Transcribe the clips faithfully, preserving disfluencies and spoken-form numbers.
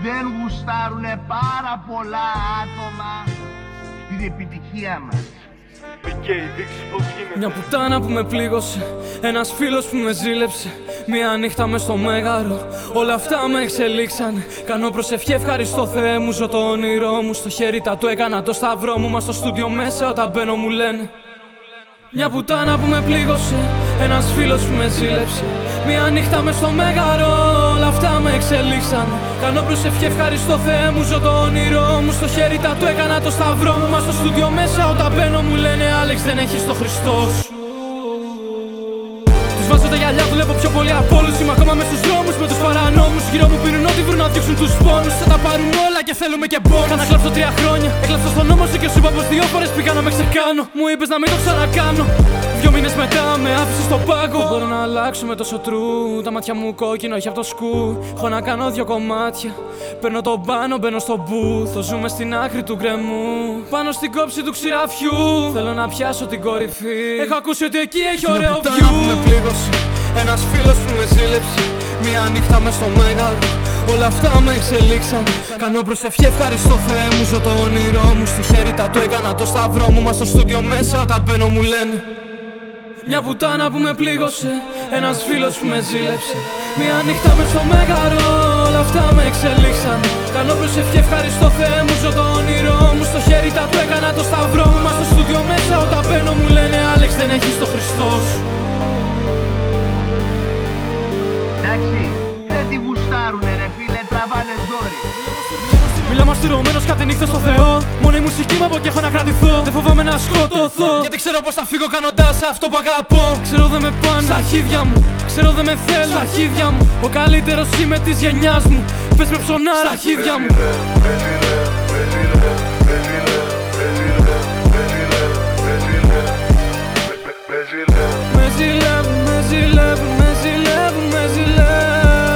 δεν γουστάρουνε πάρα πολλά άτομα την επιτυχία μας. Μια πουτάνα που με πλήγωσε, ένας φίλος που με ζήλεψε. Μια νύχτα μες στο μέγαρο, όλα αυτά με εξελίξανε. Κάνω προσευχή, ευχαριστώ Θεέ μου, ζω το όνειρό μου. Στο χέρι τα του έκανα το σταυρό μου, μα στο στούντιο μέσα όταν μπαίνω μου λένε. Μια πουτάνα που με πλήγωσε, ένας φίλος που με ζήλεψε. Μια νύχτα μες στο μέγαρο, όλα αυτά με εξελίξανε. Κάνω προσευχή, ευχαριστώ Θεέ μου, ζω το όνειρό μου. Στο χέρι τα του έκανα το σταυρό μου, μα στο στούντιο μέσα όταν μπαίνω μου λένε Άλεξ δεν έχεις το Χριστό σου. Τους βάζω τα γυαλιά, δουλεύω πιο πολύ από όλους. Είμαι ακόμα μες στους δρόμους με τους παρανόμους. Γύρω μου πίνουν ό,τι βρουν να διώξουν τους πόνους. Θα τα πάρουν όλα και θέλουμε και πόνους. Κάνα κλάψω τρία χρόνια, έκλαψα στον νόμο σου και σου είπα πως δύο φορές πήγα να με ξεκάνω. Μου είπες να μην το ξανακάνω. Δυο μήνες μετά με άφησες στον πάγκο. Δεν μπορώ να αλλάξω με τόσο τρού. Τα μάτια μου κόκκινο, όχι από το σκου. Έχω να κάνω δυο κομμάτια. Παίρνω τον πάνω, μπαίνω στο booth. Το ζούμε στην άκρη του γκρεμού. Πάνω στην κόψη του ξηραφιού. Θέλω να πιάσω την κορυφή. Έχω ακούσει ότι εκεί έχει ωραίο view. Ένας φίλος που με ζήλεψε. Μια νύχτα μες στο μέγαρο, όλα αυτά με εξελίξαν. Κάνω προσευχή, ευχαριστώ Θεέ μου, ζω το όνειρό μου. Στη χέρι τα του έκανα το σταυρό μου, μα στο στούντιο μέσα όταν μπαίνω μου λένε. Μια πουτάνα που με πλήγωσε, ένας φίλος που με ζήλεψε. Μια νύχτα μες στο μέγαρο, όλα αυτά με εξελίξαν. Κάνω προσευχή, ευχαριστώ Θεέ μου, ζω το όνειρό μου. Στο χέρι τα του έκανα το σταυρό μου, μα στο στούντιο μέσα όταν μπαίνω μου λένε Άλεξ δεν έχεις το Χριστό σου. Εντάξει, δεν τη γουστάρουνε ρε φίλε, τραβάνε ζόρι. Μιλάω μαστηρωμένος κάθε νύχτα στο Θεό. Μόνο η μουσική μου από εκεί έχω να κρατηθώ. Δεν φοβάμαι να σκοτωθώ, γιατί ξέρω πως θα φύγω κάνοντας αυτό που αγαπώ. Ξέρω δεν με πάνε στα αρχίδια μου, ξέρω δεν με θέλουν στα αρχίδια μου. Ο καλύτερος είμαι της γενιάς μου, πες με ψωνάρα αρχίδια μου. Με ζηλεύουν, με ζηλεύουν, με ζηλεύουν, με ζηλεύουν.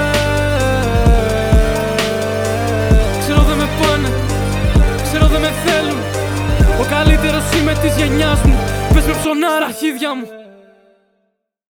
Ξέρω δεν με πάνε, ξέρω δεν με θέλουν. Ο καλύτερος είμαι της γενιάς μου, πες με ψωνάρα αρχίδια μου.